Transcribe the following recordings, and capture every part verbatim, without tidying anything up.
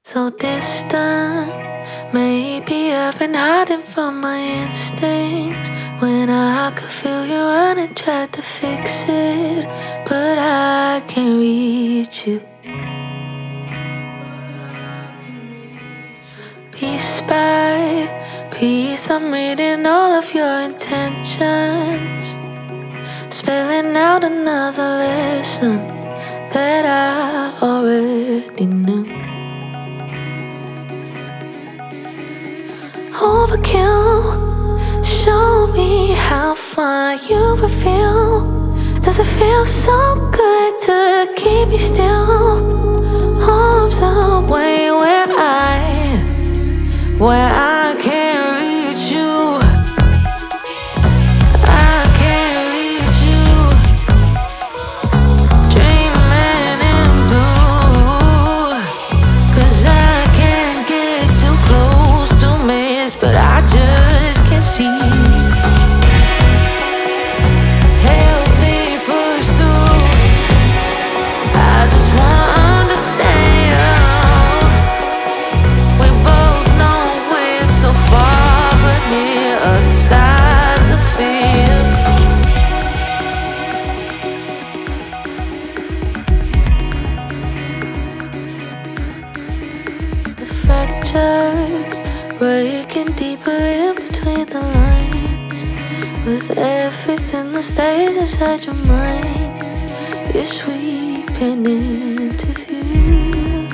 So distant, maybe I've been hiding from my instincts. When I could feel you running, tried to fix it, but I can't reach you. Piece by piece, I'm reading all of your intentions, spelling out another lesson that I already knew. Overkill, show me how far you would feel. Does it feel so good to keep me still? Arms away where I, where I can't reach you. I can't reach you. Dreaming in blue, 'cause I can't get too close to miss, but I just can't see. Help me push through. I just wanna understand. We both know we're so far, but near other sides of fear. The fractures breaking deeper in between the lines. With everything that stays inside your mind, you're sweeping into view.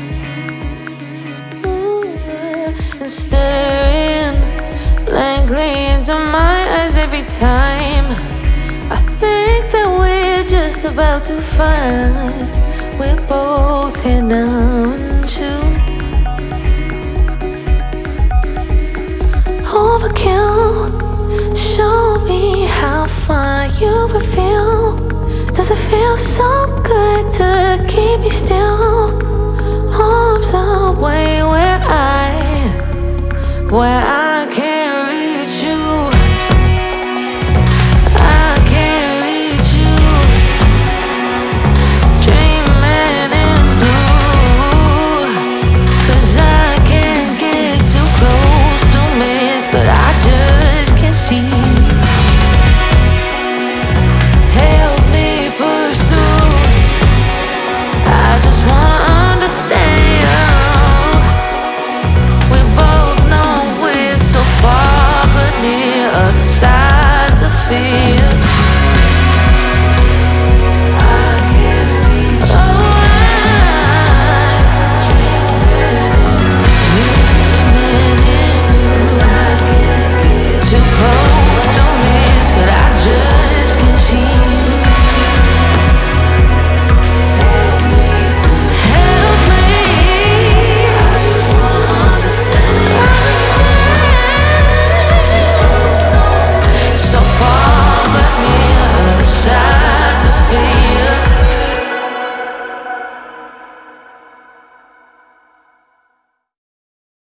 Ooh, and staring blankly into my eyes every time. I think that we're just about to find we're both here now in June. Overkill, show me how far you would feel. Does it feel so good to keep me still? Arms away where I, where I